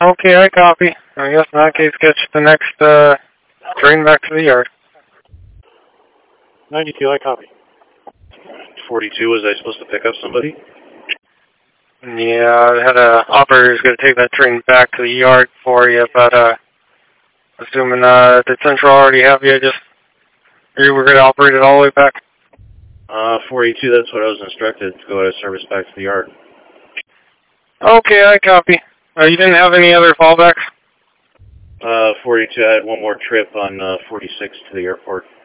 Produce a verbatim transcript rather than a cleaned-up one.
Okay, I copy. I guess in that case, catch the next uh, train back to the yard. ninety-two, I copy. forty-two, was I supposed to pick up somebody? Yeah, I had a operator who's going to take that train back to the yard for you, but uh, assuming uh, did Central already have you, just you were going to operate it all the way back? Uh, forty-two, that's what I was instructed, to go out of service back to the yard. Okay, I copy. Uh, you didn't have any other fallbacks? Uh, forty-two, I had one more trip on uh, forty-six to the airport.